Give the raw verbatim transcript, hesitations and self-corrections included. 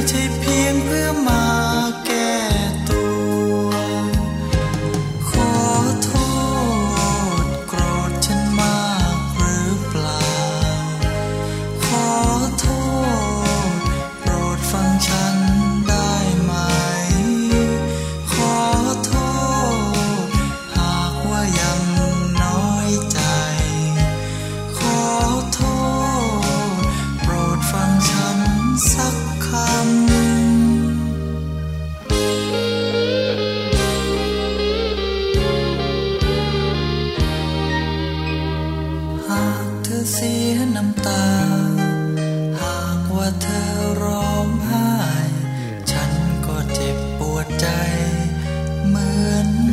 ใช่เพียงเพื่อมาแก้ตัวขอโทษโกรธฉันมากหรือเปล่าขอโทษโปรดฟังฉันได้ไหมขอโทษหากว่ายังน้อยใจขอโทษโปรดฟังฉันสักคำหากเธอเสียน้ำตาหากว่าเธอร้องไห้ฉันก็เจ็บปวดใจเหมือน